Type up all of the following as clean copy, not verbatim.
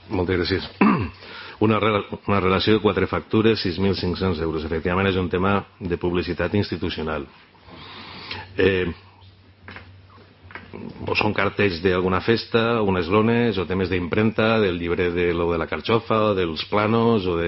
Moltes gràcies. Una relació de 4 factures, 6.500 euros. Efectivament, és un tema de publicitat institucional. O són cartells d'alguna festa, unes lones, o temes d'impremta, del llibre de lo de la carxofa, o dels planos, o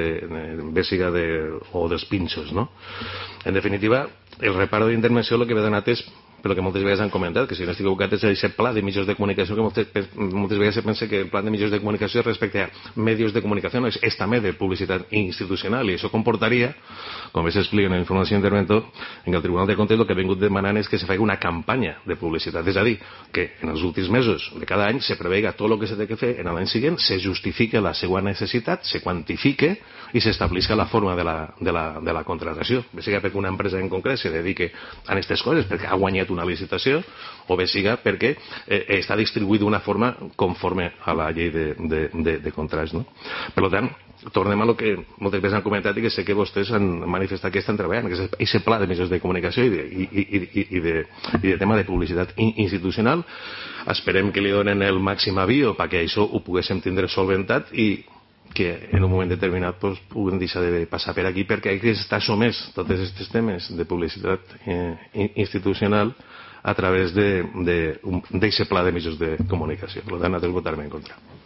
o dels pinxos, no? En definitiva, el reparo d'intervenció el que ve donat és, pel que moltes vegades han comentat, que si no estic equivocat és aquest pla de mitjans de comunicació, que moltes vegades se pensa que el pla de mitjans de comunicació respecte a medios de comunicació és també de publicitat institucional, i això comportaria, com bé s'explica en la informació d'interventor, en el Tribunal de Comptes el que ha vingut demanant és que se faci una campanya de publicitat, és a dir, que en els últims mesos de cada any se prevega tot el que s'ha de fer en l'any següent, se justifique la seva necessitat, se quantifique i s'establisca la forma de la contratació, bé siga perquè una empresa en concret se dedique a aquestes coses, perquè ha guanyat una licitació, o bé siga perquè està distribuït d'una forma conforme a la llei de contrats, no? Per tant, tornem a lo que moltes vegades han comentat i que sé que vostès han manifestat que estan treballant, que és aquest pla de mitjans de comunicació i de tema de publicitat institucional. Esperem que li donen el màxim avió perquè això ho poguéssim tindre solventat i que en un moment determinat puguem deixar de passar per aquí, perquè aquí està sumès tots aquests temes de publicitat institucional a través d'aquest pla de mitjans de comunicació. Per tant, nosaltres votarem en contra.